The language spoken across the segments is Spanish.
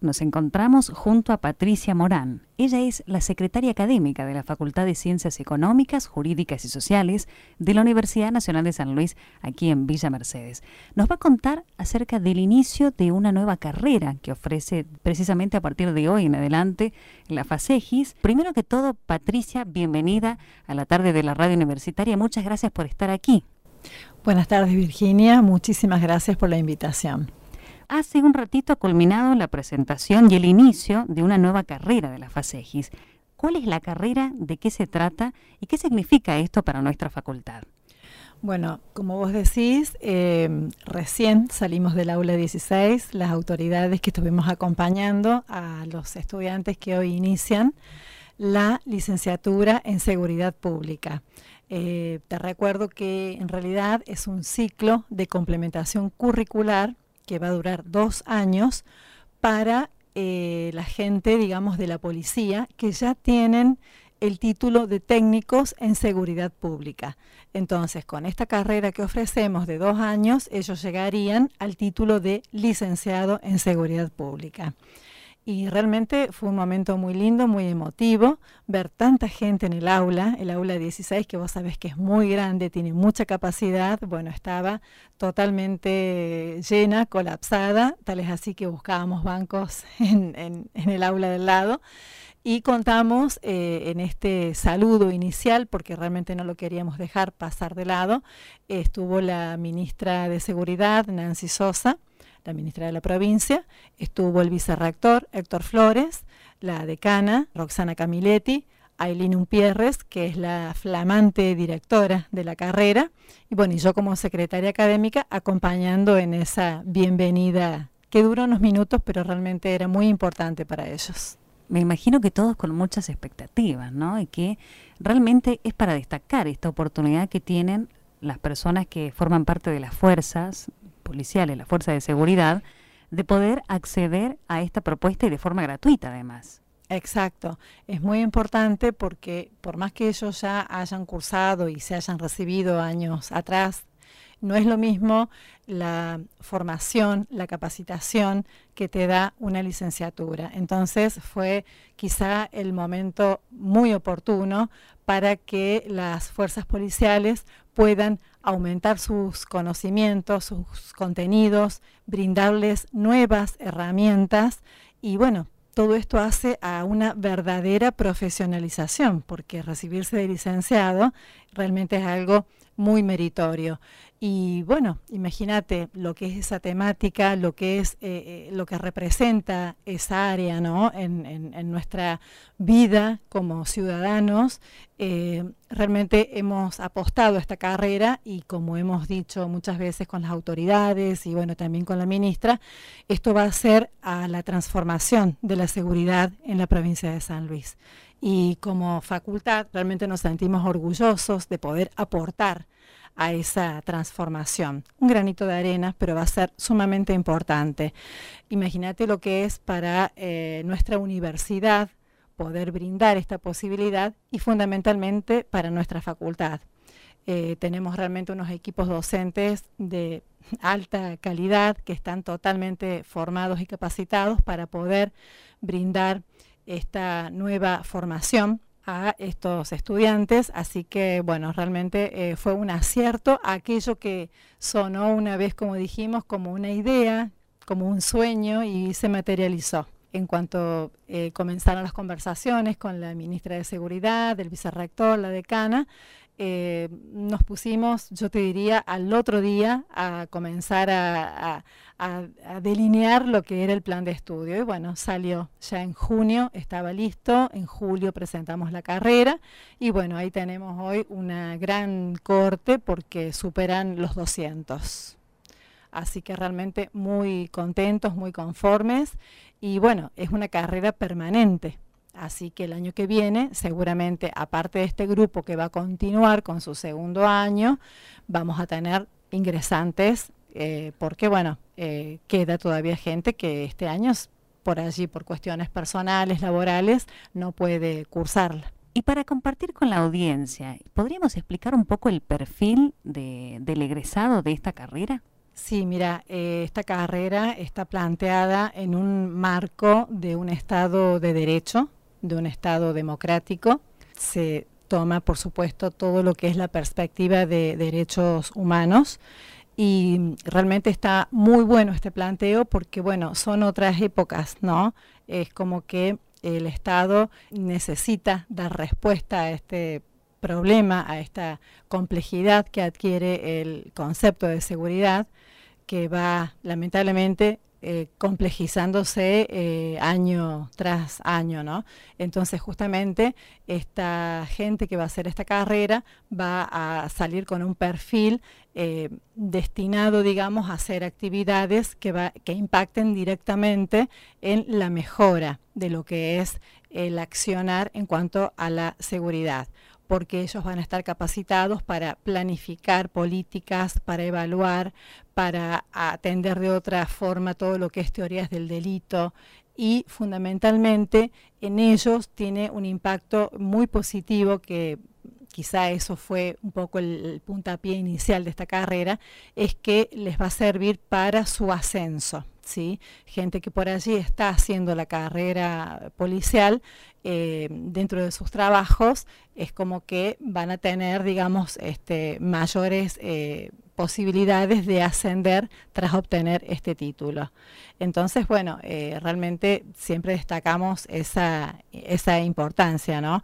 nos encontramos junto a Patricia Morán. Ella es la secretaria académica de la Facultad de Ciencias Económicas, Jurídicas y Sociales de la Universidad Nacional de San Luis, aquí en Villa Mercedes. Nos va a contar acerca del inicio de una nueva carrera que ofrece precisamente a partir de hoy en adelante la FACEGIS. Primero que todo, Patricia, bienvenida a la tarde de la radio universitaria. Muchas gracias por estar aquí. Buenas tardes, Virginia. Muchísimas gracias por la invitación. Hace un ratito ha culminado la presentación y el inicio de una nueva carrera de la FACEGIS. ¿Cuál es la carrera? ¿De qué se trata? ¿Y qué significa esto para nuestra facultad? Bueno, como vos decís, recién salimos del aula 16, las autoridades que estuvimos acompañando a los estudiantes que hoy inician la licenciatura en Seguridad Pública. Te recuerdo que en realidad es un ciclo de complementación curricular que va a durar 2 años para la gente, digamos, de la policía, que ya tienen el título de técnicos en seguridad pública. Entonces, con esta carrera que ofrecemos de 2 años, ellos llegarían al título de licenciado en seguridad pública. Y realmente fue un momento muy lindo, muy emotivo, ver tanta gente en el aula 16, que vos sabés que es muy grande, tiene mucha capacidad. Bueno, estaba totalmente llena, colapsada, tal es así que buscábamos bancos en el aula del lado. Y contamos en este saludo inicial, porque realmente no lo queríamos dejar pasar de lado, estuvo la ministra de Seguridad, Nancy Sosa, la ministra de la provincia, estuvo el vicerrector Héctor Flores, la decana Roxana Camilletti, Ailín Umpierres, que es la flamante directora de la carrera, y bueno, y yo como secretaria académica acompañando en esa bienvenida que duró unos minutos, pero realmente era muy importante para ellos. Me imagino que todos con muchas expectativas, ¿no? Y que realmente es para destacar esta oportunidad que tienen las personas que forman parte de las fuerzas policiales, las fuerzas de seguridad, de poder acceder a esta propuesta y de forma gratuita además. Exacto, es muy importante porque por más que ellos ya hayan cursado y se hayan recibido años atrás, no es lo mismo la formación, la capacitación que te da una licenciatura. Entonces fue quizá el momento muy oportuno para que las fuerzas policiales puedan aumentar sus conocimientos, sus contenidos, brindarles nuevas herramientas y bueno, todo esto hace a una verdadera profesionalización, porque recibirse de licenciado realmente es algo muy meritorio. Y bueno, imagínate lo que es esa temática, lo que es lo que representa esa área, ¿no? en nuestra vida como ciudadanos. Realmente hemos apostado a esta carrera y como hemos dicho muchas veces con las autoridades y bueno, también con la ministra, esto va a ser a la transformación de la seguridad en la provincia de San Luis. Y como facultad realmente nos sentimos orgullosos de poder aportar a esa transformación. Un granito de arena, pero va a ser sumamente importante. Imagínate lo que es para nuestra universidad poder brindar esta posibilidad y fundamentalmente para nuestra facultad. Tenemos realmente unos equipos docentes de alta calidad que están totalmente formados y capacitados para poder brindar esta nueva formación a estos estudiantes, así que bueno, realmente fue un acierto aquello que sonó una vez, como dijimos, como una idea, como un sueño y se materializó. En cuanto comenzaron las conversaciones con la ministra de Seguridad, el vicerrector, la decana, nos pusimos, yo te diría, al otro día a comenzar a delinear lo que era el plan de estudio. Y bueno, salió ya en junio, estaba listo, en julio presentamos la carrera y bueno, ahí tenemos hoy una gran cohorte porque superan los 200. Así que realmente muy contentos, muy conformes y bueno, es una carrera permanente. Así que el año que viene, seguramente, aparte de este grupo que va a continuar con su segundo año, vamos a tener ingresantes, porque bueno, queda todavía gente que este año, por allí, por cuestiones personales, laborales, no puede cursarla. Y para compartir con la audiencia, ¿podríamos explicar un poco el perfil del egresado de esta carrera? Sí, mira, esta carrera está planteada en un marco de un Estado de derecho, de un Estado democrático. Se toma, por supuesto, todo lo que es la perspectiva de derechos humanos y realmente está muy bueno este planteo porque, bueno, son otras épocas, ¿no? Es como que el Estado necesita dar respuesta a este problema, a esta complejidad que adquiere el concepto de seguridad, que va lamentablemente complejizándose año tras año, ¿no? Entonces justamente esta gente que va a hacer esta carrera va a salir con un perfil destinado, digamos, a hacer actividades que impacten directamente en la mejora de lo que es el accionar en cuanto a la seguridad, porque ellos van a estar capacitados para planificar políticas, para evaluar, para atender de otra forma todo lo que es teorías del delito y fundamentalmente en ellos tiene un impacto muy positivo que quizá eso fue un poco el puntapié inicial de esta carrera, es que les va a servir para su ascenso, ¿sí? Gente que por allí está haciendo la carrera policial, dentro de sus trabajos, es como que van a tener, digamos, mayores posibilidades de ascender tras obtener este título. Entonces, bueno, realmente siempre destacamos esa importancia, ¿no?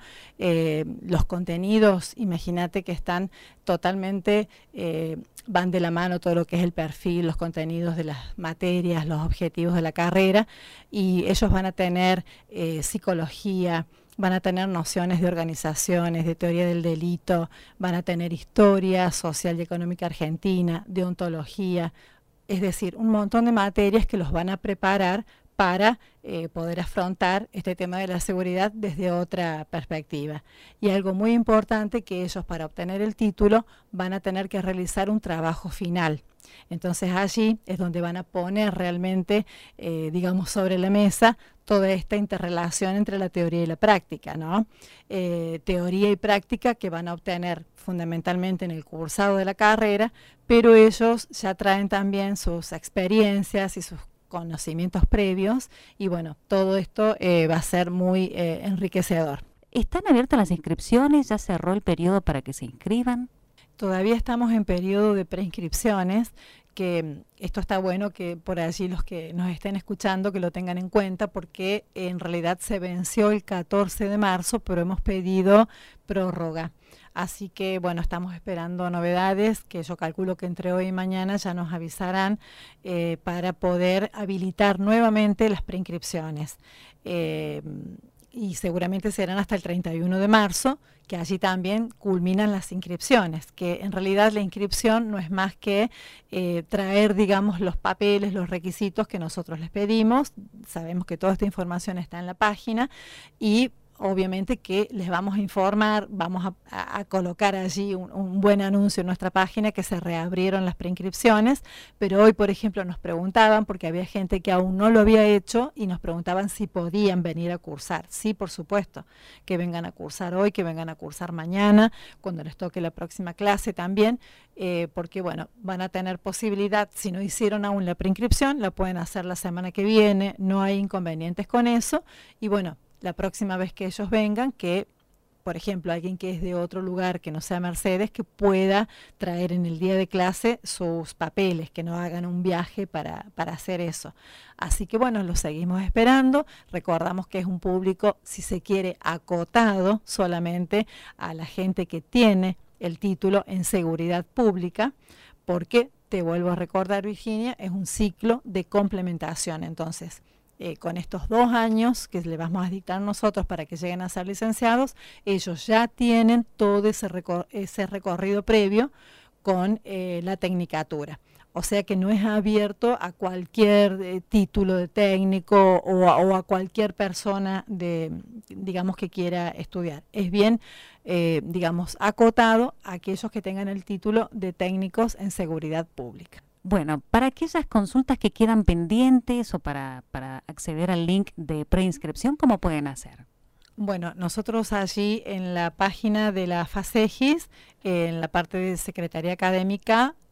Los contenidos, imagínate que están totalmente, van de la mano todo lo que es el perfil, los contenidos de las materias, los objetivos de la carrera, y ellos van a tener psicología, van a tener nociones de organizaciones, de teoría del delito, van a tener historia social y económica argentina, deontología, es decir, un montón de materias que los van a preparar para poder afrontar este tema de la seguridad desde otra perspectiva. Y algo muy importante que ellos para obtener el título van a tener que realizar un trabajo final. Entonces allí es donde van a poner realmente, digamos, sobre la mesa toda esta interrelación entre la teoría y la práctica, ¿no? Teoría y práctica que van a obtener fundamentalmente en el cursado de la carrera, pero ellos ya traen también sus experiencias y sus conocimientos previos y bueno, todo esto va a ser muy enriquecedor. ¿Están abiertas las inscripciones? ¿Ya cerró el periodo para que se inscriban? Todavía estamos en periodo de preinscripciones, que esto está bueno que por allí los que nos estén escuchando que lo tengan en cuenta porque en realidad se venció el 14 de marzo, pero hemos pedido prórroga. Así que bueno, estamos esperando novedades que yo calculo que entre hoy y mañana ya nos avisarán para poder habilitar nuevamente las preinscripciones. Y seguramente serán hasta el 31 de marzo, que allí también culminan las inscripciones, que en realidad la inscripción no es más que traer, digamos, los papeles, los requisitos que nosotros les pedimos. Sabemos que toda esta información está en la página y obviamente que les vamos a informar, vamos a colocar allí un buen anuncio en nuestra página que se reabrieron las preinscripciones, pero hoy, por ejemplo, nos preguntaban, porque había gente que aún no lo había hecho, y nos preguntaban si podían venir a cursar. Sí, por supuesto, que vengan a cursar hoy, que vengan a cursar mañana, cuando les toque la próxima clase también, porque, bueno, van a tener posibilidad, si no hicieron aún la preinscripción, la pueden hacer la semana que viene, no hay inconvenientes con eso, y bueno, la próxima vez que ellos vengan, que, por ejemplo, alguien que es de otro lugar que no sea Mercedes, que pueda traer en el día de clase sus papeles, que no hagan un viaje para hacer eso. Así que bueno, los seguimos esperando. Recordamos que es un público, si se quiere, acotado solamente a la gente que tiene el título en seguridad pública, porque, te vuelvo a recordar, Virginia, es un ciclo de complementación. Entonces, con estos 2 años que le vamos a dictar nosotros para que lleguen a ser licenciados, ellos ya tienen todo ese recorrido previo con la tecnicatura. O sea que no es abierto a cualquier título de técnico o a cualquier persona digamos, que quiera estudiar. Es bien, digamos, acotado a aquellos que tengan el título de técnicos en seguridad pública. Bueno, para aquellas consultas que quedan pendientes o para acceder al link de preinscripción, ¿cómo pueden hacer? Bueno, nosotros allí en la página de la FACEGIS, en la parte de Secretaría Académica,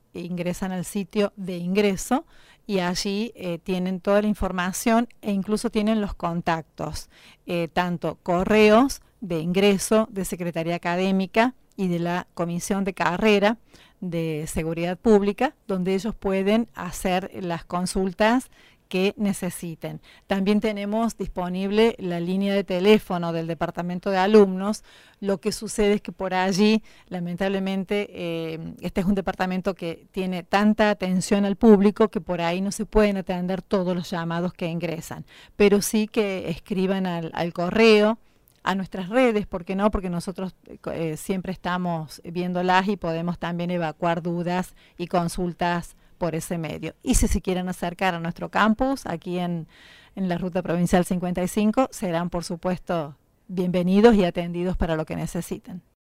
ingresan al sitio de ingreso y allí tienen toda la información e incluso tienen los contactos, tanto correos de ingreso, de Secretaría Académica y de la Comisión de Carrera de Seguridad Pública, donde ellos pueden hacer las consultas que necesiten. También tenemos disponible la línea de teléfono del Departamento de Alumnos. Lo que sucede es que por allí, lamentablemente, este es un departamento que tiene tanta atención al público que por ahí no se pueden atender todos los llamados que ingresan, pero sí que escriban al correo, a nuestras redes, ¿por qué no? Porque nosotros siempre estamos viéndolas y podemos también evacuar dudas y consultas por ese medio. Y si se quieren acercar a nuestro campus, aquí en la Ruta Provincial 55, serán por supuesto bienvenidos y atendidos para lo que necesiten.